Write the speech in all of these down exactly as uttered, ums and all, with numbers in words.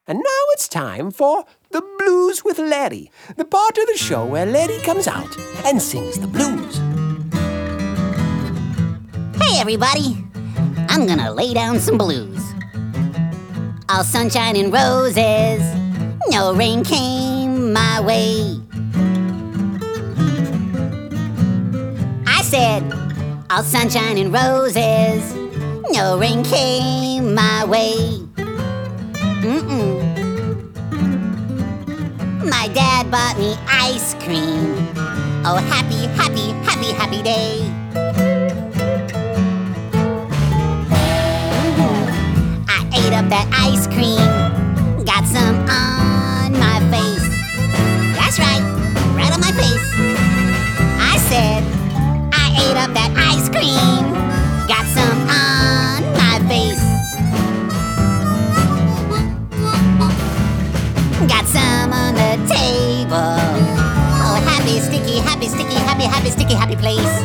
And now it's time for The Blues with Larry, the part of the show where Larry comes out and sings the blues. Hey, everybody. I'm gonna lay down some blues. All sunshine and roses, no rain came my way. I said, all sunshine and roses, no rain came my way. Mm-mm. My dad bought me ice cream. Oh, happy, happy, happy, happy day. I ate up that ice cream, got some on my face. That's right, right on my face. I said, I ate up that ice cream, got some on my face. Got some on the table. Oh, happy, sticky, happy, sticky, happy, happy, sticky, happy place.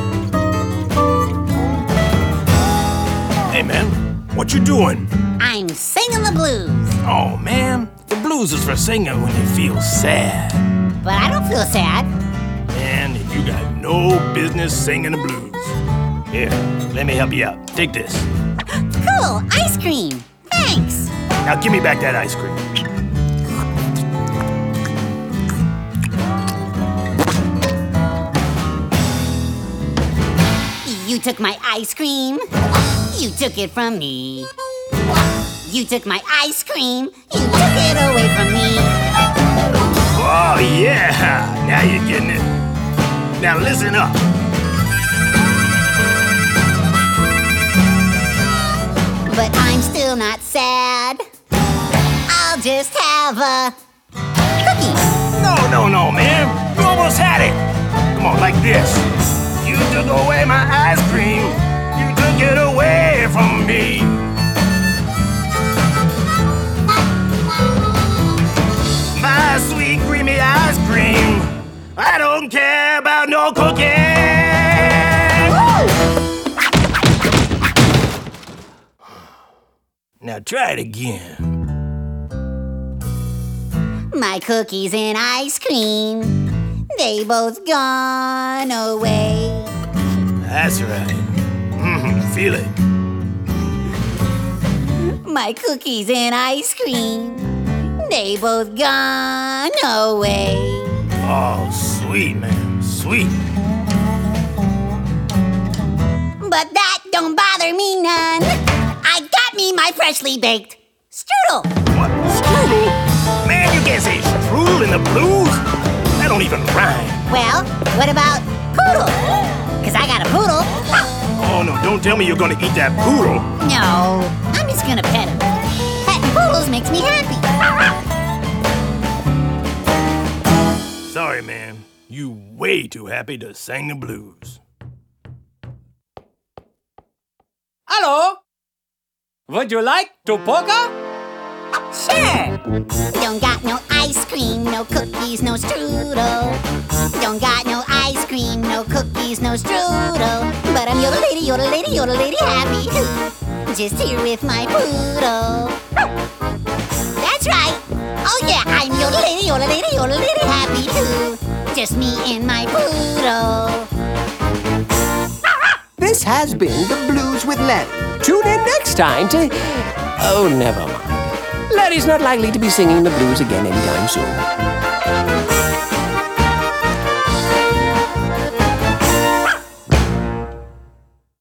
Hey, man, what you doing? I'm singing the blues. Oh, man, the blues is for singing when you feel sad. But I don't feel sad. Man, you got no business singing the blues. Here, let me help you out. Take this. Cool, ice cream. Thanks. Now give me back that ice cream. You took my ice cream. You took it from me. You took my ice cream. You took it away from me. Oh, yeah. Now you're getting it. Now listen up. But I'm still not sad. I'll just have a cookie. No, no, no, man. You almost had it. Come on, like this. You took away my ice cream. You took it away from me. My sweet creamy ice cream. I don't care about no cooking. Now try it again. My cookies and ice cream, they both gone away. That's right. Mm-hmm, feel it. My cookies and ice cream, they both gone away. Oh, sweet, man, sweet. But that don't bother me none. I got me my freshly baked strudel. What? Strudel? Man, you can't say strudel in the blues. That don't even rhyme. Well, what about poodle? Cause I got a poodle. Oh, no, don't tell me you're gonna eat that poodle. No, I'm just gonna pet him. Petting poodles makes me happy. Sorry, man. You way too happy to sing the blues. Hello? Would you like to poker? Sure. Don't got no ice cream, no cookies, no strudel. Don't got no ice cream, no cookies, no strudel. But I'm yodel lady, yodel lady, yodel lady happy too. Just here with my poodle. That's right. Oh yeah, I'm yodel lady, yodel lady, yodel lady happy too. Just me and my poodle. This has been The Blues with Larry. Tune in next time to... Oh, never mind. Larry's not likely to be singing the blues again anytime soon.